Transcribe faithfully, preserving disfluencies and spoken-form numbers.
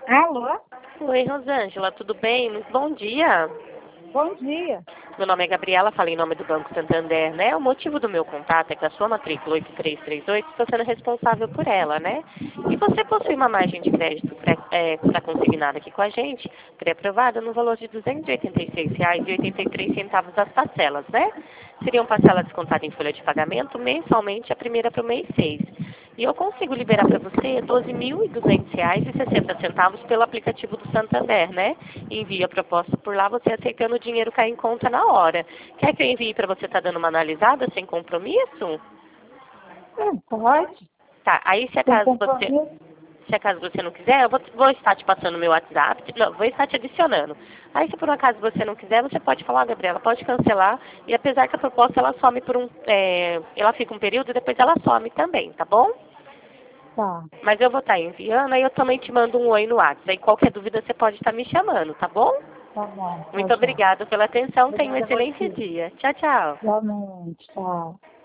Alô? Oi, Rosângela, tudo bem? Muito bom dia. Bom dia. Meu nome é Gabriela, falei em nome do Banco Santander, né? O motivo do meu contato é que a sua matrícula oito três três oito está sendo responsável por ela, né? E você possui uma margem de crédito pré, é, que está consignada aqui com a gente, pré-aprovada, no valor de duzentos e oitenta e seis reais e oitenta e três centavos as parcelas, né? Seriam parcelas descontadas em folha de pagamento mensalmente, a primeira para o mês seis. E eu consigo liberar para você doze mil e duzentos reais e sessenta centavos pelo aplicativo do Santander, né? Envia a proposta por lá, você aceitando o dinheiro cair em conta na hora. Quer que eu envie para você estar dando uma analisada sem compromisso? Hum, pode. Tá, aí se Tem acaso você, compromisso? se acaso você não quiser, eu vou, vou estar te passando o meu WhatsApp, não, vou estar te adicionando. Aí se por um acaso você não quiser, você pode falar, Gabriela, pode cancelar, e apesar que a proposta ela some por um, é, ela fica um período, depois ela some também, tá bom? Tá. Mas eu vou estar enviando, aí eu também te mando um oi no WhatsApp. Aí qualquer dúvida você pode estar me chamando, tá bom? Tá bom. Muito Tchau, tchau. obrigada pela atenção. Tenha um Obrigada a excelente você. dia. Tchau, tchau. Realmente, tchau.